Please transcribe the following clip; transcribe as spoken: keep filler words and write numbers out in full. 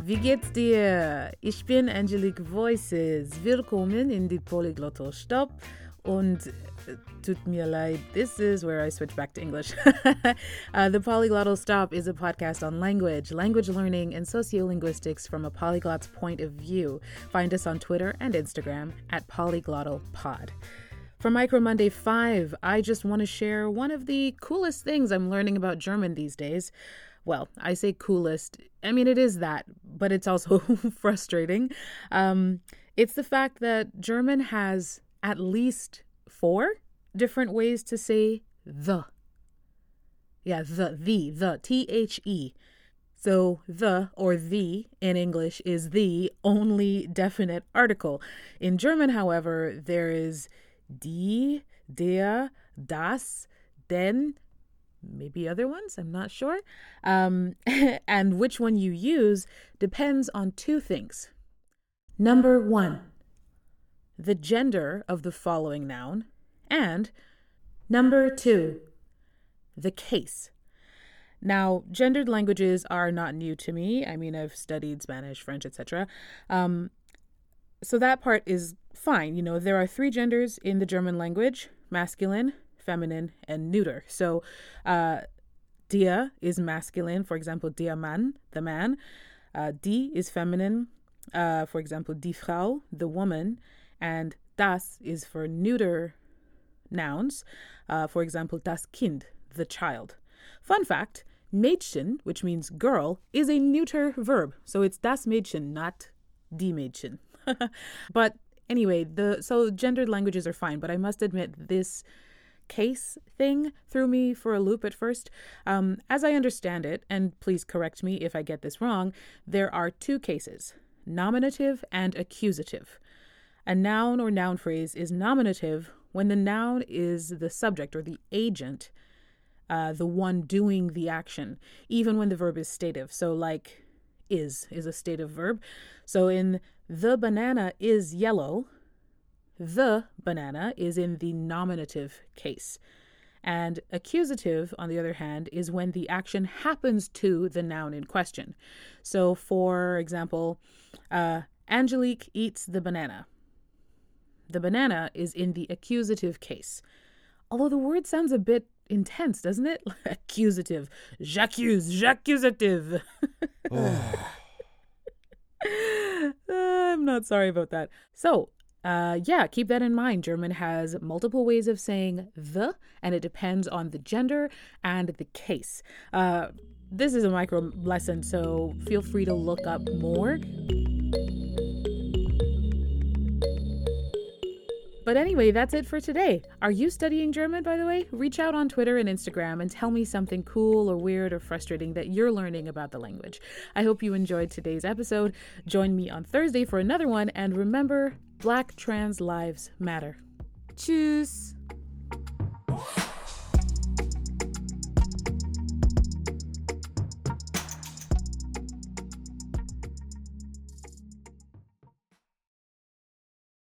Wie geht's dir? Ich bin Angelique Voices. Willkommen in die Polyglottal Stop. Und uh, tut mir leid, this is where I switch back to English. uh, the Polyglottal Stop is a podcast on language, language learning, and sociolinguistics from a polyglot's point of view. Find us on Twitter and Instagram at polyglottalpod. For Micro Monday five, I just want to share one of the coolest things I'm learning about German these days. Well, I say coolest. I mean, it is that, but it's also frustrating. Um, it's the fact that German has at least four different ways to say the. Yeah, the, the, the, T H E. So the or the in English is the only definite article. In German, however, there is die, der, das, den, maybe other ones, I'm not sure. Um, and which one you use depends on two things. Number one, the gender of the following noun, and number two, the case. Now, gendered languages are not new to me. I mean, I've studied Spanish, French, et cetera. Um, so that part is fine. You know, there are three genders in the German language: masculine, feminine, and neuter. So, uh, der is masculine, for example, der Mann, the man. Uh, die is feminine, uh, for example, die Frau, the woman. And das is for neuter nouns, uh, for example, das Kind, the child. Fun fact, Mädchen, which means girl, is a neuter verb. So it's das Mädchen, not die Mädchen. But anyway, the so gendered languages are fine, but I must admit this case thing threw me for a loop at first. Um, as I understand it, and please correct me if I get this wrong, there are two cases, nominative and accusative. A noun or noun phrase is nominative when the noun is the subject or the agent, uh, the one doing the action, even when the verb is stative. So like is is a stative verb. So in the banana is yellow, the banana is in the nominative case. And accusative, on the other hand, is when the action happens to the noun in question. So for example, uh, Angelique eats the banana. The banana is in the accusative case. Although the word sounds a bit intense, doesn't it? Accusative. J'accuse, j'accusative. Oh. uh, I'm not sorry about that. So, uh, yeah, keep that in mind. German has multiple ways of saying the, and it depends on the gender and the case. Uh, this is a micro lesson, so feel free to look up more. But anyway, that's it for today. Are you studying German, by the way? Reach out on Twitter and Instagram and tell me something cool or weird or frustrating that you're learning about the language. I hope you enjoyed today's episode. Join me on Thursday for another one. And remember, Black trans lives matter. Tschüss.